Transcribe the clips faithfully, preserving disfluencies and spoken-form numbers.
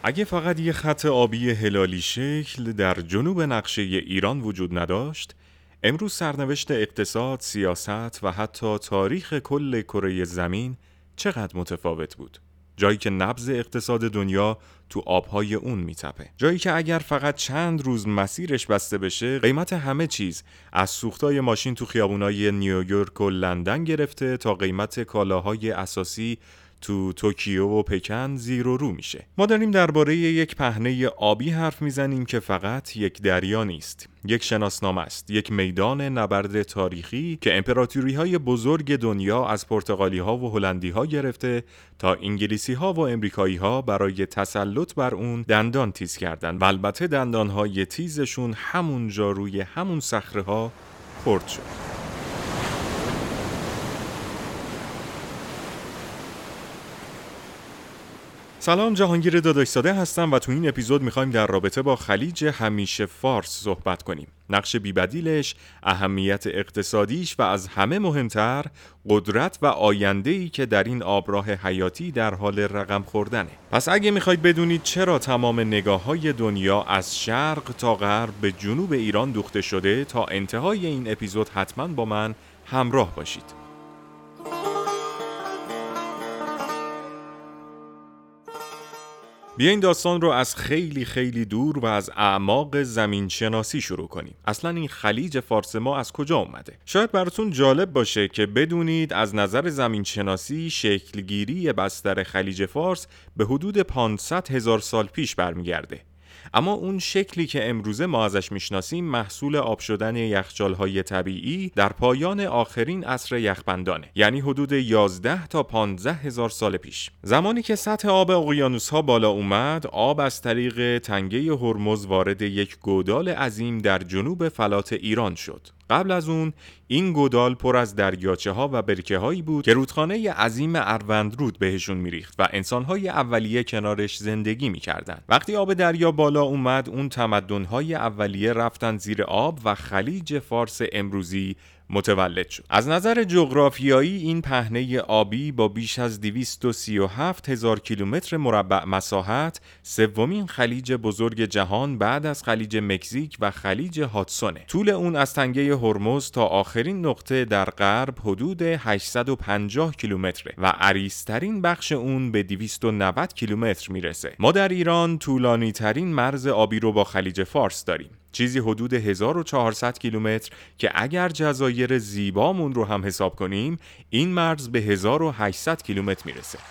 اگه فقط یه خط آبی هلالی شکل در جنوب نقشه ایران وجود نداشت، امروز سرنوشت اقتصاد، سیاست و حتی تاریخ کل کره زمین چقدر متفاوت بود. جایی که نبض اقتصاد دنیا تو آبهای اون میتپه. جایی که اگر فقط چند روز مسیرش بسته بشه، قیمت همه چیز از سوختای ماشین تو خیابونای نیویورک و لندن گرفته تا قیمت کالاهای اساسی تو توکیو و پکن زیر و رو میشه. ما داریم درباره یک پهنه آبی حرف میزنیم که فقط یک دریا نیست، یک شناسنامه است، یک میدان نبرد تاریخی که امپراتوری‌های بزرگ دنیا از پرتغالی‌ها و هلندی‌ها گرفته تا انگلیسی‌ها و امریکایی‌ها برای تسلط بر اون دندان تیز کردن و البته دندان‌های تیزشون همونجا روی همون صخره‌ها خرد شد. سلام، جهانگیر داداشزاده هستم و تو این اپیزود میخوایم در رابطه با خلیج همیشه فارس صحبت کنیم. نقش بی‌بدیلش، اهمیت اقتصادیش و از همه مهمتر قدرت و آینده‌ای که در این آبراه حیاتی در حال رقم خوردنه. پس اگه میخواید بدونید چرا تمام نگاه‌های دنیا از شرق تا غرب به جنوب ایران دوخته شده، تا انتهای این اپیزود حتما با من همراه باشید. بیاین داستان رو از خیلی خیلی دور و از اعماق زمین شناسی شروع کنیم. اصلا این خلیج فارس ما از کجا اومده؟ شاید براتون جالب باشه که بدونید از نظر زمین شناسی شکلگیری بستر خلیج فارس به حدود پانصد هزار سال پیش برمیگرده. اما اون شکلی که امروزه ما ازش میشناسیم محصول آب شدن یخچال‌های طبیعی در پایان آخرین عصر یخبندانه، یعنی حدود یازده تا پانزده هزار سال پیش. زمانی که سطح آب اقیانوس‌ها بالا اومد، آب از طریق تنگه هرمز وارد یک گودال عظیم در جنوب فلات ایران شد. قبل از اون این گودال پر از دریاچه ها و برکه هایی بود که رودخانه عظیم اروندرود بهشون میریخت و انسان‌های اولیه کنارش زندگی می‌کردند. وقتی آب دریا بالا اومد، اون تمدن‌های اولیه رفتن زیر آب و خلیج فارس امروزی متولد شد. از نظر جغرافیایی این پهنه آبی با بیش از دویست و سی و هفت هزار کیلومتر مربع مساحت سومین خلیج بزرگ جهان بعد از خلیج مکزیک و خلیج هادسونه. طول اون از تنگه هرمز تا آخرین نقطه در غرب حدود هشتصد و پنجاه کیلومتره و عریض‌ترین بخش اون به دویست و نود کیلومتر میرسه. ما در ایران طولانی ترین مرز آبی رو با خلیج فارس داریم، چیزی حدود هزار و چهارصد کیلومتر که اگر جزایر زیبامون رو هم حساب کنیم این مرز به هزار و هشتصد کیلومتر میرسه.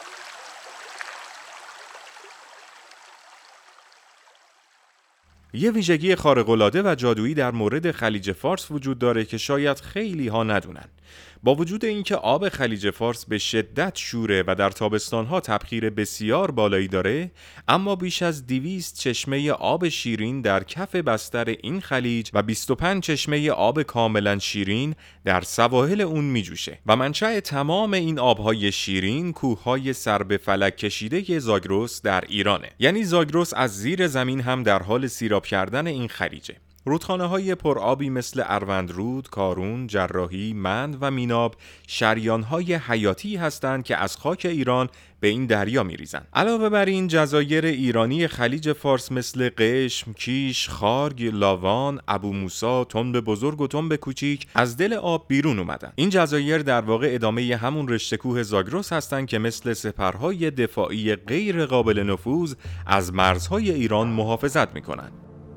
یه ویژگی خارق‌العاده و جادویی در مورد خلیج فارس وجود داره که شاید خیلی ها ندونن. با وجود اینکه آب خلیج فارس به شدت شوره و در تابستان‌ها تبخیر بسیار بالایی داره، اما بیش از دویست چشمه آب شیرین در کف بستر این خلیج و بیست و پنج چشمه آب کاملا شیرین در سواحل اون میجوشه و منشأ تمام این آبهای شیرین کوههای سر به فلک کشیده زاگرس در ایرانه. یعنی زاگرس از زیر زمین هم در حال سیراب کردن این خلیجه. رودخانه‌های پرآبی مثل اروندرود، کارون، جراحی، مند و میناب شریان‌های حیاتی هستند که از خاک ایران به این دریا می‌ریزند. علاوه بر این جزایر ایرانی خلیج فارس مثل قشم، کیش، خارگ، لاوان، ابو موسی، تنب بزرگ و تنب کوچیک از دل آب بیرون اومدن. این جزایر در واقع ادامه همون رشته کوه زاگرس هستند که مثل سپرهای دفاعی غیر قابل نفوذ از مرزهای ایران محافظت می‌کنند.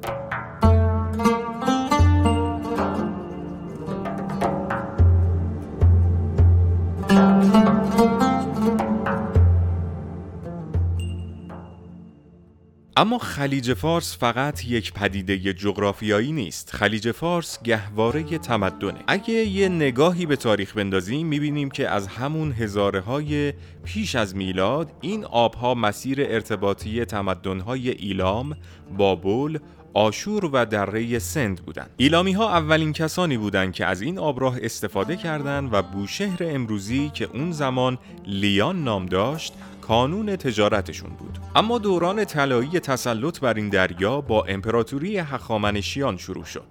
اما خلیج فارس فقط یک پدیده جغرافیایی نیست. خلیج فارس گهواره تمدنه. اگه یه نگاهی به تاریخ بندازیم میبینیم که از همون هزاره های پیش از میلاد این آبها مسیر ارتباطی تمدن‌های ایلام، بابل، آشور و دره سند بودند. ایلامی ها اولین کسانی بودند که از این آبراه استفاده کردند و بوشهر امروزی که اون زمان لیان نام داشت کانون تجارتشون بود. اما دوران طلایی تسلط بر این دریا با امپراتوری هخامنشیان شروع شد.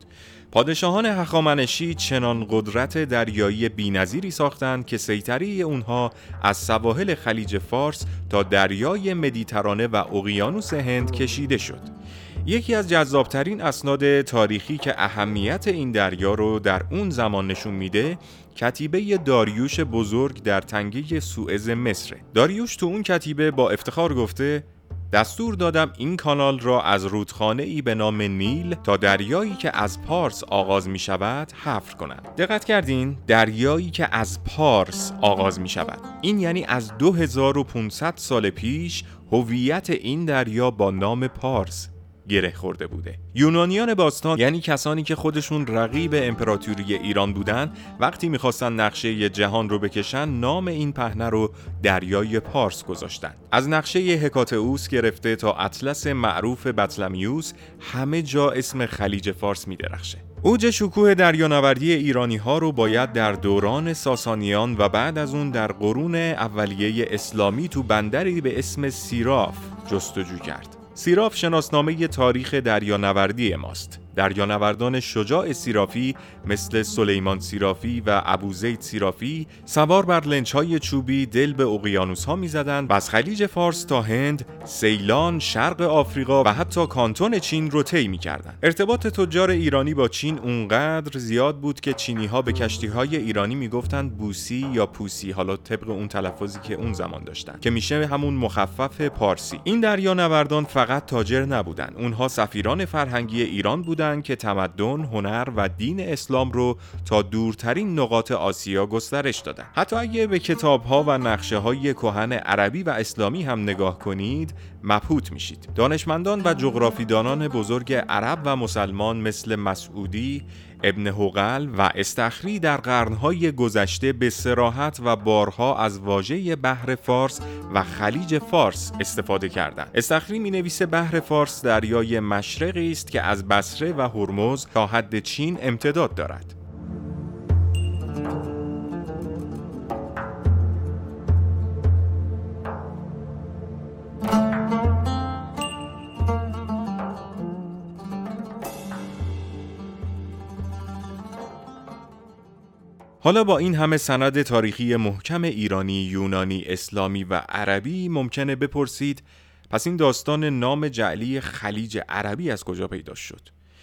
پادشاهان هخامنشی چنان قدرت دریایی بی‌نظیری ساختند که سیطره اونها از سواحل خلیج فارس تا دریای مدیترانه و اقیانوس هند کشیده شد. یکی از جذابترین اسناد تاریخی که اهمیت این دریا رو در اون زمان نشون میده، کتیبه داریوش بزرگ در تنگه سوئز مصر. داریوش تو اون کتیبه با افتخار گفته: دستور دادم این کانال را از رودخانه‌ای به نام نیل تا دریایی که از پارس آغاز می شود حفر کنند. دقت کردین؟ دریایی که از پارس آغاز می شود. این یعنی از دو هزار و پانصد سال پیش هویت این دریا با نام پارس گره خورده بوده. یونانیان باستان، یعنی کسانی که خودشون رقیب امپراتوری ایران بودن، وقتی میخواستن نقشه جهان رو بکشن، نام این پهنه رو دریای پارس گذاشتن. از نقشه هکاتئوس گرفته تا اطلس معروف بطلمیوس، همه جا اسم خلیج فارس میدرخشه. اوج شکوه دریانوردی ایرانی ها رو باید در دوران ساسانیان و بعد از اون در قرون اولیه اسلامی تو بندری به اسم سیراف جستجو کرد. سیراف شناسنامه تاریخ دریانوردی ماست. دریانوردان شجاع سیرافی مثل سلیمان سیرافی و ابوزید سیرافی سوار بر لنچ‌های چوبی دل به اقیانوس‌ها می‌زدند و از خلیج فارس تا هند، سیلان، شرق آفریقا و حتی کانتون چین رو طی می‌کردند. ارتباط تجار ایرانی با چین اونقدر زیاد بود که چینی‌ها به کشتی‌های ایرانی می‌گفتند بوسی یا پوسی، حالا طبق اون تلفظی که اون زمان داشتن، که میشه همون مخفف پارسی. این دریانوردان فقط تاجر نبودن، اونها سفیران فرهنگی ایران بودن که تمدن، هنر و دین اسلام رو تا دورترین نقاط آسیا گسترش دادن. حتی اگه به کتاب‌ها و نقشه‌های کهن عربی و اسلامی هم نگاه کنید، مبهوت میشید. دانشمندان و جغرافیدانان بزرگ عرب و مسلمان مثل مسعودی، ابن حقل و استخری در قرن‌های گذشته به صراحت و بارها از واژه بحر فارس و خلیج فارس استفاده کردند. استخری می‌نویسه بحر فارس دریای مشرقی است که از بصره و هرمز تا حد چین امتداد دارد. حالا با این همه سند تاریخی محکم ایرانی، یونانی، اسلامی و عربی ممکنه بپرسید پس این داستان نام جعلی خلیج عربی از کجا پیدا شد؟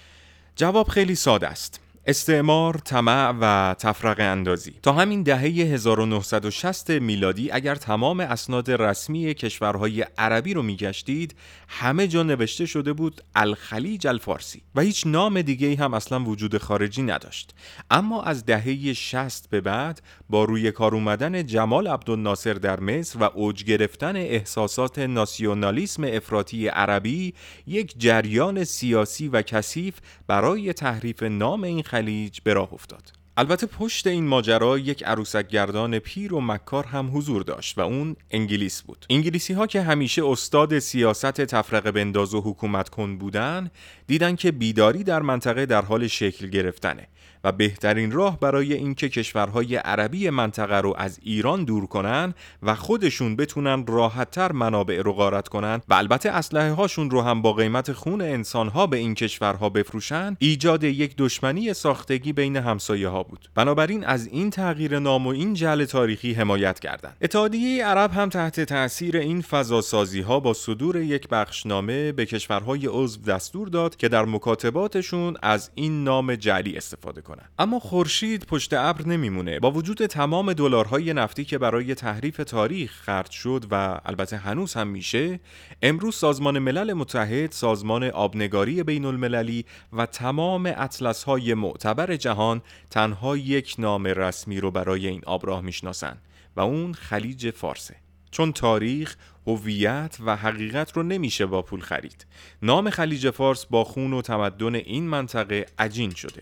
جواب خیلی ساده است. استعمار، طمع و تفرقه اندازی. تا همین دهه هزار و نهصد و شصت میلادی اگر تمام اسناد رسمی کشورهای عربی رو میگشتید، همه جا نوشته شده بود الخلیج الفارسی و هیچ نام دیگه‌ای هم اصلا وجود خارجی نداشت. اما از دهه شصت به بعد با روی کار اومدن جمال عبدالناصر در مصر و اوج گرفتن احساسات ناسیونالیسم افراطی عربی، یک جریان سیاسی و کثیف برای تحریف نام این خلیج به راه افتاد. البته پشت این ماجرا یک عروسک گردان پیر و مکار هم حضور داشت و اون انگلیس بود. انگلیسی ها که همیشه استاد سیاست تفرقه بنداز و حکومت کن بودن، دیدن که بیداری در منطقه در حال شکل گرفتنه و بهترین راه برای اینکه کشورهای عربی منطقه رو از ایران دور کنن و خودشون بتونن راحت‌تر منابع رو غارت کنن و البته اسلحه هاشون رو هم با قیمت خون انسان‌ها به این کشورها بفروشن، ایجاد یک دشمنی ساختگی بین همسایه ها بود. بنابراین از این تغییر نام و این جعل تاریخی حمایت کردند. اتحادیه عرب هم تحت تأثیر این فضاسازی‌ها با صدور یک بخشنامه به کشورهای عضو دستور داد که در مکاتباتشون از این نام جعلی استفاده کنند. اما خورشید پشت ابر نمیمونه. با وجود تمام دلارهای نفتی که برای تحریف تاریخ خرج شد و البته هنوز هم میشه، امروز سازمان ملل متحد، سازمان آبنگاری بین المللی و تمام اطلس‌های معتبر جهان تنها یک نام رسمی رو برای این آبراه میشناسن و اون خلیج فارسه. چون تاریخ، هویت و حقیقت رو نمیشه با پول خرید. نام خلیج فارس با خون و تمدن این منطقه عجین شده.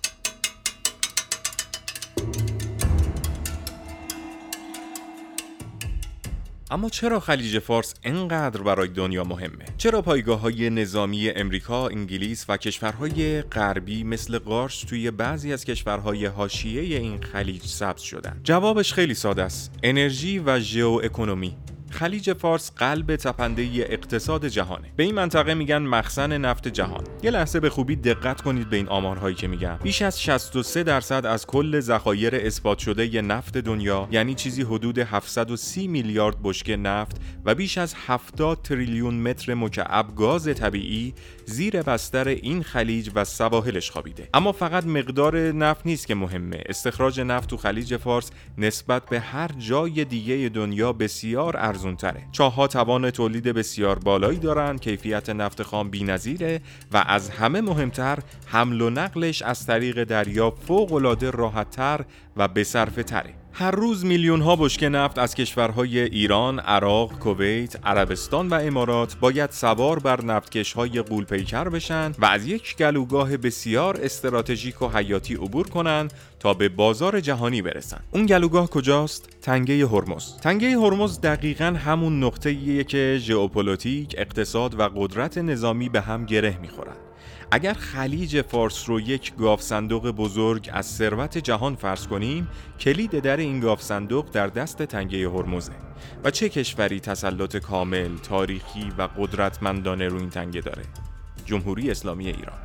اما چرا خلیج فارس اینقدر برای دنیا مهمه؟ چرا پایگاه‌های نظامی امریکا، انگلیس و کشورهای غربی مثل قارچ توی بعضی از کشورهای حاشیه این خلیج سبز شدن؟ جوابش خیلی ساده است. انرژی و ژئواکونومی. خلیج فارس قلب تپنده اقتصاد جهانه. به این منطقه میگن مخزن نفت جهان. یه لحظه به خوبی دقت کنید به این آمارهایی که میگم. بیش از شصت و سه درصد از کل ذخایر اثبات شده ی نفت دنیا، یعنی چیزی حدود هفتصد و سی میلیارد بشکه نفت و بیش از هفتاد تریلیون متر مکعب گاز طبیعی زیر بستر این خلیج و سواحلش خوابیده. اما فقط مقدار نفت نیست که مهمه. استخراج نفت تو خلیج فارس نسبت به هر جای دیگه دنیا بسیار ارزون تره. چاه‌ها توان تولید بسیار بالایی دارن، کیفیت نفت خام بی‌نظیره و از همه مهمتر حمل و نقلش از طریق دریا فوق‌العاده راحت‌تر و بصرفه‌تره. هر روز میلیون ها بشکه نفت از کشورهای ایران، عراق، کویت، عربستان و امارات باید سوار بر نفتکش‌های غول‌پیکر بشن و از یک گلوگاه بسیار استراتژیک و حیاتی عبور کنن تا به بازار جهانی برسن. اون گلوگاه کجاست؟ تنگه هرمز. تنگه هرمز دقیقاً همون نقطه‌ایه که ژئوپلیتیک، اقتصاد و قدرت نظامی به هم گره می‌خورن. اگر خلیج فارس رو یک گاف صندوق بزرگ از ثروت جهان فرض کنیم، کلید در این گاف صندوق در دست تنگه هرمزه. و چه کشوری تسلط کامل، تاریخی و قدرتمندانه رو این تنگه داره؟ جمهوری اسلامی ایران.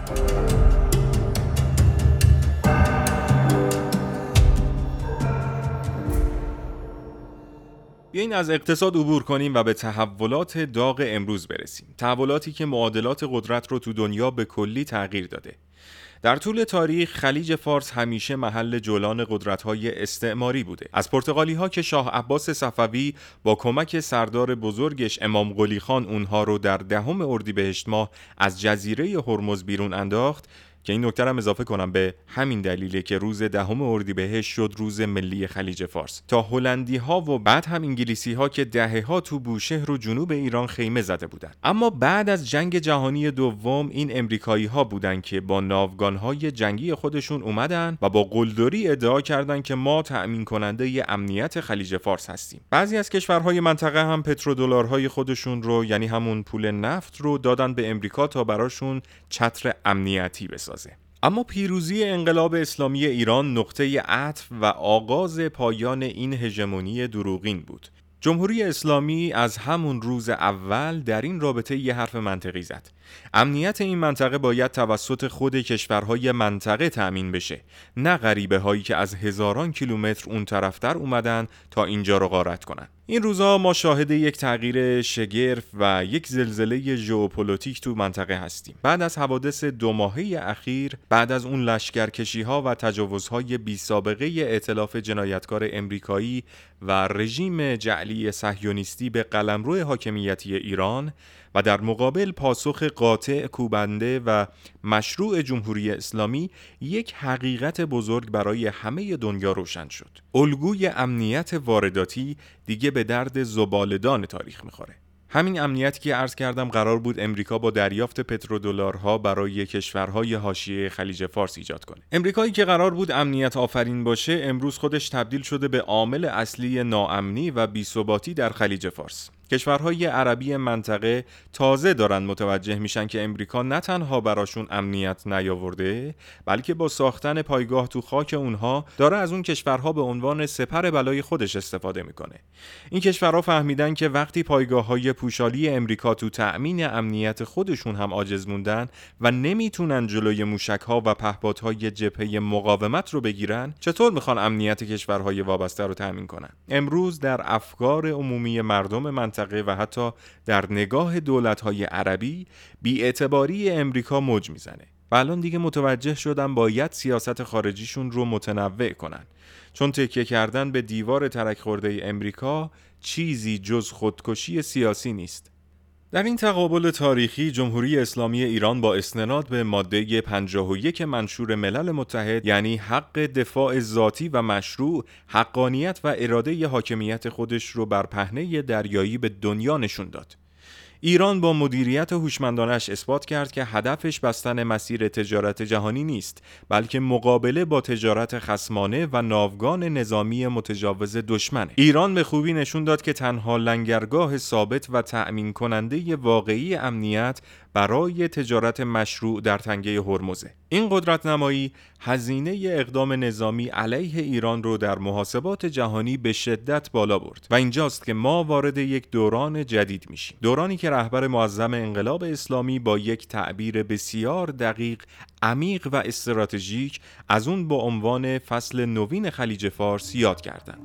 بیایید از اقتصاد عبور کنیم و به تحولات داغ امروز برسیم. تحولاتی که معادلات قدرت رو تو دنیا به کلی تغییر داده. در طول تاریخ خلیج فارس همیشه محل جولان قدرت‌های استعماری بوده. از پرتغالی‌ها که شاه عباس صفوی با کمک سردار بزرگش امام قلی خان اونها رو در دهم اردیبهشت ماه از جزیره هرمز بیرون انداخت، که این نکته هم اضافه کنم به همین دلیله که روز دهم اردیبهشت شد روز ملی خلیج فارس، تا هلندی ها و بعد هم انگلیسی ها که دهه ها تو بوشهر و جنوب ایران خیمه زده بودن. اما بعد از جنگ جهانی دوم این امریکایی ها بودن که با ناوگان های جنگی خودشون اومدن و با قلدری ادعا کردن که ما تأمین کننده ی امنیت خلیج فارس هستیم. بعضی از کشورهای منطقه هم پترودلارهای خودشون رو، یعنی همون پول نفت رو، دادن به امریکا تا براشون چتر امنیتی بسازه. اما پیروزی انقلاب اسلامی ایران نقطه عطف و آغاز پایان این هژمونی دروغین بود. جمهوری اسلامی از همون روز اول در این رابطه یه حرف منطقی زد. امنیت این منطقه باید توسط خود کشورهای منطقه تأمین بشه، نه غریبه هایی که از هزاران کیلومتر اون طرفتر اومدن تا اینجا رو غارت کنن. این روزها ما شاهد یک تغییر شگرف و یک زلزله ژئوپلیتیک تو منطقه هستیم. بعد از حوادث دو ماهه اخیر، بعد از اون لشکرکشی‌ها و تجاوزهای بی سابقه ائتلاف جنایتکار امریکایی و رژیم جعلی صهیونیستی به قلمرو حاکمیتی ایران و در مقابل پاسخ قاطع، کوبنده و مشروع جمهوری اسلامی، یک حقیقت بزرگ برای همه دنیا روشن شد. الگوی امنیت وارداتی دیگه به درد زباله‌دان تاریخ میخوره. همین امنیتی که عرض کردم قرار بود امریکا با دریافت پترودلارها برای کشورهای حاشیه خلیج فارس ایجاد کنه. امریکایی که قرار بود امنیت آفرین باشه، امروز خودش تبدیل شده به عامل اصلی ناامنی و بی‌ثباتی در خلیج فارس. کشورهای عربی منطقه تازه دارن متوجه میشن که امریکا نه تنها براشون امنیت نیاورده، بلکه با ساختن پایگاه تو خاک اونها داره از اون کشورها به عنوان سپر بلای خودش استفاده میکنه. این کشورها فهمیدن که وقتی پایگاه‌های پوشالی امریکا تو تأمین امنیت خودشون هم عاجز موندن و نمیتونن جلوی موشک‌ها و پهپادهای جبهه مقاومت رو بگیرن، چطور میخوان امنیت کشورهای وابسته رو تأمین کنن؟ امروز در افکار عمومی مردم منطقه و حتی در نگاه دولت‌های عربی بی‌اعتباری امریکا موج میزنه. و الان دیگه متوجه شدن باید سیاست خارجیشون رو متنوع کنن، چون تکیه کردن به دیوار ترک خورده امریکا چیزی جز خودکشی سیاسی نیست. در این تقابل تاریخی جمهوری اسلامی ایران با استناد به ماده پنجاه و یک منشور ملل متحد، یعنی حق دفاع ذاتی و مشروع، حقانیت و اراده حاکمیت خودش رو بر پهنه دریایی به دنیا نشون داد. ایران با مدیریت هوشمندانش اثبات کرد که هدفش بستن مسیر تجارت جهانی نیست، بلکه مقابله با تجارت خصمانه و ناوگان نظامی متجاوز دشمنه. ایران به خوبی نشون داد که تنها لنگرگاه ثابت و تأمین کننده واقعی امنیت برای تجارت مشروع در تنگه هرمز. این قدرت نمایی هزینه اقدام نظامی علیه ایران رو در محاسبات جهانی به شدت بالا برد و اینجاست که ما وارد یک دوران جدید میشیم. دورانی که رهبر معظم انقلاب اسلامی با یک تعبیر بسیار دقیق، عمیق و استراتژیک از اون با عنوان فصل نوین خلیج فارس یاد کردند.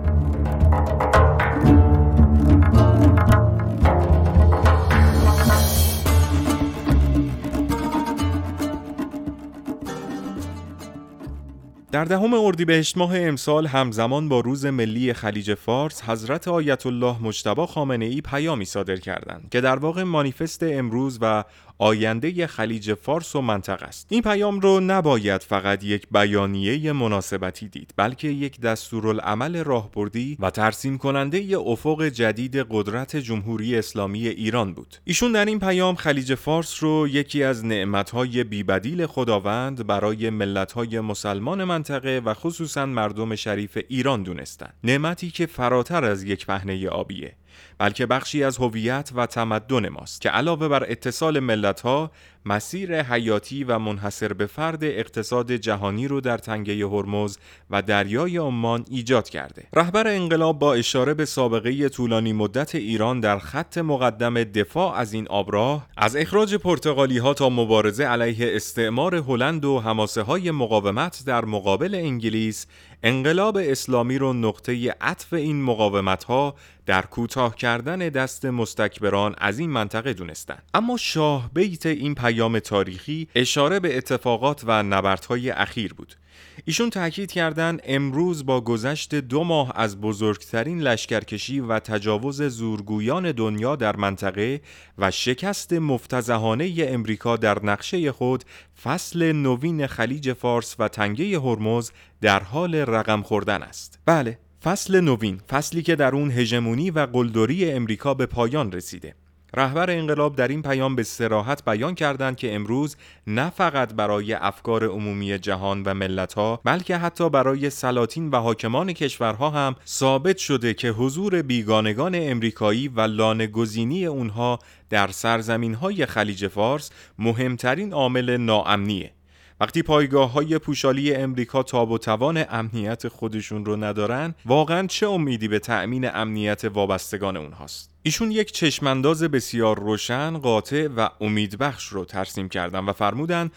در دهم اردیبهشت ماه امسال همزمان با روز ملی خلیج فارس، حضرت آیت الله مجتبی خامنه‌ای پیامی صادر کردند که در واقع مانیفست امروز و آینده خلیج فارس و منطقه است. این پیام رو نباید فقط یک بیانیه مناسبتی دید، بلکه یک دستورالعمل راهبردی و ترسیم کننده ی افق جدید قدرت جمهوری اسلامی ایران بود. ایشون در این پیام خلیج فارس رو یکی از نعمت‌های بی‌بدیل خداوند برای ملت‌های مسلمان منطقه و خصوصاً مردم شریف ایران دونستند. نعمتی که فراتر از یک پهنه آبیه، بلکه بخشی از هویت و تمدن ماست که علاوه بر اتصال ملت‌ها، مسیر حیاتی و منحصر به فرد اقتصاد جهانی رو در تنگه هرمز و دریای عمان ایجاد کرده. رهبر انقلاب با اشاره به سابقه طولانی مدت ایران در خط مقدم دفاع از این آبراه، از اخراج پرتغالی‌ها تا مبارزه علیه استعمار هلند و حماسه‌های مقاومت در مقابل انگلیس، انقلاب اسلامی رو نقطه عطف این مقاومت‌ها در کوتاه کردن دست مستکبران از این منطقه دونستند. اما شاه بیت این پیام تاریخی اشاره به اتفاقات و نبردهای اخیر بود. ایشون تاکید کردند امروز با گذشت دو ماه از بزرگترین لشکرکشی و تجاوز زورگویان دنیا در منطقه و شکست مفتضحانه امریکا در نقشه خود، فصل نوین خلیج فارس و تنگه هرمز در حال رقم خوردن است. بله، فصل نوین، فصلی که در اون هژمونی و قلدری امریکا به پایان رسیده. رهبر انقلاب در این پیام به صراحت بیان کردند که امروز نه فقط برای افکار عمومی جهان و ملت‌ها، بلکه حتی برای سلاطین و حاکمان کشورها هم ثابت شده که حضور بیگانگان امریکایی و لانه‌گزینی اونها در سرزمین‌های خلیج فارس مهمترین عامل ناامنیه. وقتی پایگاه‌های پوشالی امریکا تاب و توان امنیت خودشون رو ندارن، واقعاً چه امیدی به تأمین امنیت وابستگان اونهاست؟ ایشون یک چشمانداز بسیار روشن، قاطع و امیدبخش رو ترسیم کردن و فرمودن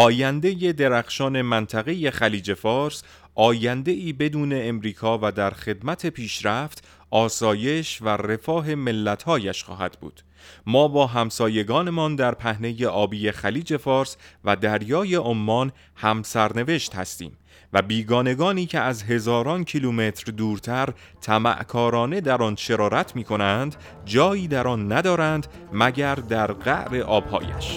آینده درخشان منطقه خلیج فارس، آینده ای بدون امریکا و در خدمت پیشرفت، آسایش و رفاه ملت‌هایش خواهد بود. ما با همسایگانمان در پهنه آبی خلیج فارس و دریای عمان هم سرنوشت هستیم و بیگانگانی که از هزاران کیلومتر دورتر طمعکارانه در آن شرارت می کنند، جایی در آن ندارند مگر در قعر آبهایش.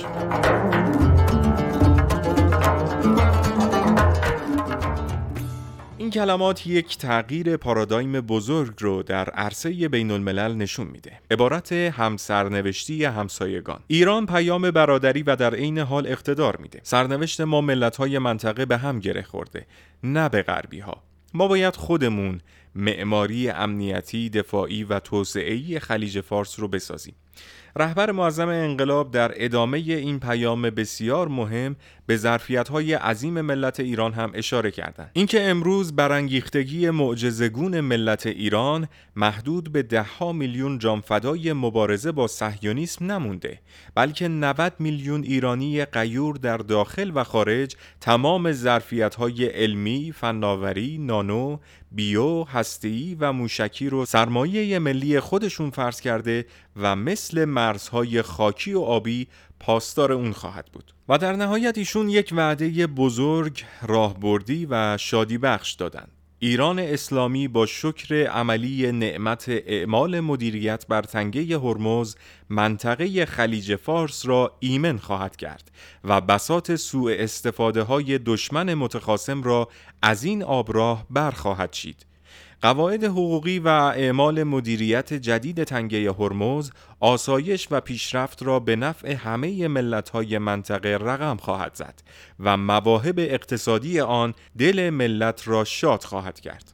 این کلمات یک تغییر پارادایم بزرگ رو در عرصه بین الملل نشون میده. عبارت همسرنوشتی همسایگان. ایران پیام برادری و در عین حال اقتدار میده. سرنوشت ما ملت‌های منطقه به هم گره خورده، نه به غربی‌ها. ما باید خودمون معماری امنیتی، دفاعی و توسعه‌ای خلیج فارس رو بسازیم. رهبر معظم انقلاب در ادامه این پیام بسیار مهم به ظرفیت‌های عظیم ملت ایران هم اشاره کردند. اینکه امروز برانگیختگی معجزه‌گون ملت ایران محدود به ده‌ها میلیون جانفدای مبارزه با صهیونیسم نمونده، بلکه نود میلیون ایرانی غیور در داخل و خارج تمام ظرفیت‌های علمی، فناوری، نانو، بیو، هسته‌ای و موشکی رو سرمایه ملی خودشون فرض کرده و مثل مرزهای خاکی و آبی پاسدار اون خواهد بود. و در نهایت ایشون یک وعده بزرگ، راهبردی و شادی بخش دادند. ایران اسلامی با شکر عملی نعمت اعمال مدیریت بر تنگه هرمز منطقه خلیج فارس را ایمن خواهد کرد و بساط سوء استفاده های دشمن متخاصم را از این آبراه برخواهد چید. قواعد حقوقی و اعمال مدیریت جدید تنگه هرمز آسایش و پیشرفت را به نفع همه ملت‌های منطقه رقم خواهد زد و مواهب اقتصادی آن دل ملت را شاد خواهد کرد.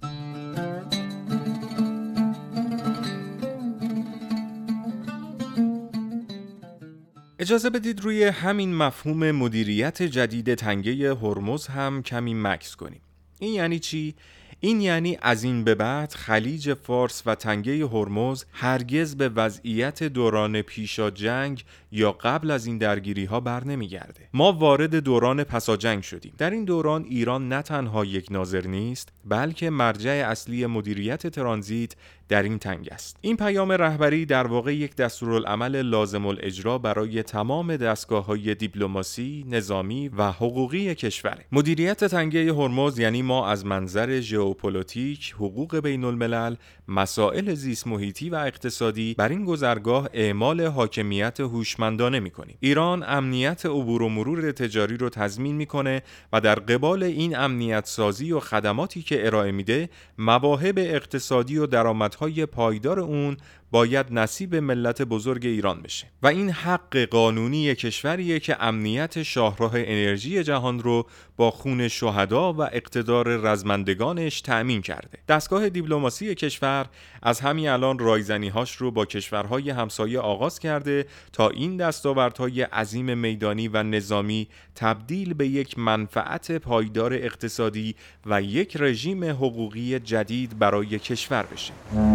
اجازه بدید روی همین مفهوم مدیریت جدید تنگه هرمز هم کمی مکث کنیم. این یعنی چی؟ این یعنی از این به بعد خلیج فارس و تنگه هرمز هرگز به وضعیت دوران پیشا جنگ یا قبل از این درگیری ها بر نمیگرده. ما وارد دوران پسا جنگ شدیم. در این دوران ایران نه تنها یک ناظر نیست، بلکه مرجع اصلی مدیریت ترانزیت در این تنگ است. این پیام رهبری در واقع یک دستورالعمل لازم الاجرا برای تمام دستگاه‌های دیپلماسی، نظامی و حقوقی کشوره. مدیریت تنگه هرمز یعنی ما از منظر ژئوپلیتیک، حقوق بین الملل، مسائل زیست محیطی و اقتصادی بر این گذرگاه اعمال حاکمیت هوشمندانه می‌کنیم. ایران امنیت عبور و مرور تجاری رو تضمین می‌کنه و در قبال این امنیت سازی و خدماتی که ارائه میده، مواهب اقتصادی و درآمدهای پایدار اون باید نصیب ملت بزرگ ایران بشه و این حق قانونی کشوریه که امنیت شاهراه انرژی جهان رو با خون شهدا و اقتدار رزمندگانش تأمین کرده. دستگاه دیپلماسی کشور از همین الان رایزنی‌هاش رو با کشورهای همسایه آغاز کرده تا این دستاوردهای عظیم میدانی و نظامی تبدیل به یک منفعت پایدار اقتصادی و یک رژیم حقوقی جدید برای کشور بشه.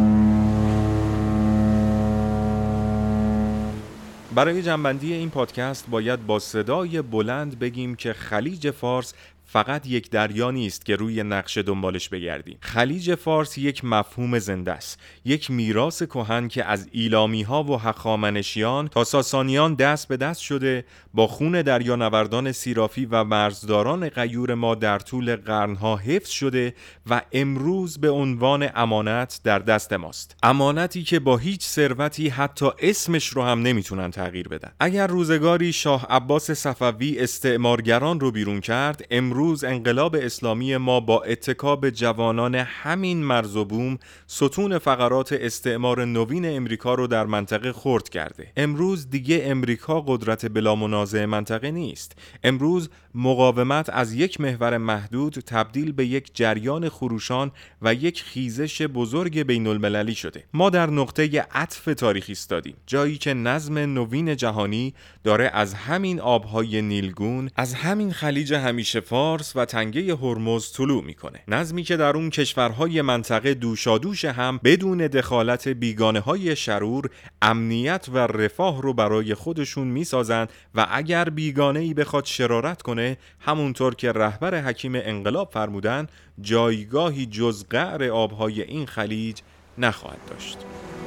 برای جنبندی این پادکست باید با صدای بلند بگیم که خلیج فارس فقط یک دریا نیست که روی نقشه دنبالش بگردیم. خلیج فارس یک مفهوم زنده است، یک میراث کهن که از ایلامی‌ها و هخامنشیان تا ساسانیان دست به دست شده، با خون دریانوردان سیرافی و مرزداران غیور ما در طول قرنها حفظ شده و امروز به عنوان امانت در دست ماست. امانتی که با هیچ ثروتی حتی اسمش رو هم نمیتونن تغییر بدن. اگر روزگاری شاه عباس صفوی استعمارگران رو بیرون کرد، امروز روز انقلاب اسلامی ما با اتکا به جوانان همین مرز و بوم ستون فقرات استعمار نوین امریکا رو در منطقه خرد کرده. امروز دیگه امریکا قدرت بلا منازع منطقه نیست. امروز مقاومت از یک محور محدود تبدیل به یک جریان خروشان و یک خیزش بزرگ بین المللی شده. ما در نقطه عطف تاریخی ایستادیم، جایی که نظم نوین جهانی داره از همین آبهای نیلگون، از همین خلیج همیشه فارس و تنگه هرمز طلوع میکنه. نظمی که در اون کشورهای منطقه دوشادوش هم بدون دخالت بیگانه‌های شرور امنیت و رفاه رو برای خودشون میسازن و اگر بیگانه‌ای بخواد شرارت کنه، همونطور که رهبر حکیم انقلاب فرمودن، جایگاهی جز قعر آبهای این خلیج نخواهد داشت.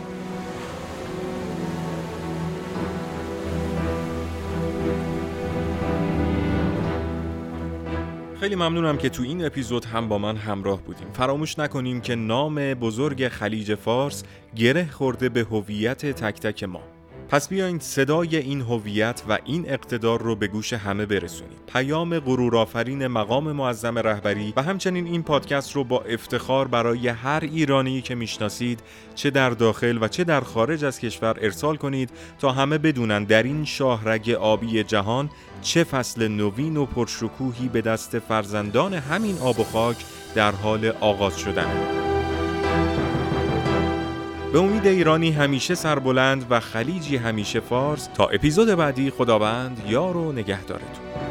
خیلی ممنونم که تو این اپیزود هم با من همراه بودیم. فراموش نکنیم که نام بزرگ خلیج فارس گره خورده به هویت تک تک ما. پس بیاین صدای این هویت و این اقتدار رو به گوش همه برسونیم. پیام غرورآفرین مقام معظم رهبری و همچنین این پادکست رو با افتخار برای هر ایرانی که میشناسید، چه در داخل و چه در خارج از کشور ارسال کنید تا همه بدونن در این شاهرگ آبی جهان چه فصل نوین و پرشکوهی به دست فرزندان همین آب و خاک در حال آغاز شدنه. به امید ایرانی همیشه سربلند و خلیجی همیشه فارس. تا اپیزود بعدی، خداوند یار و نگهدارتون.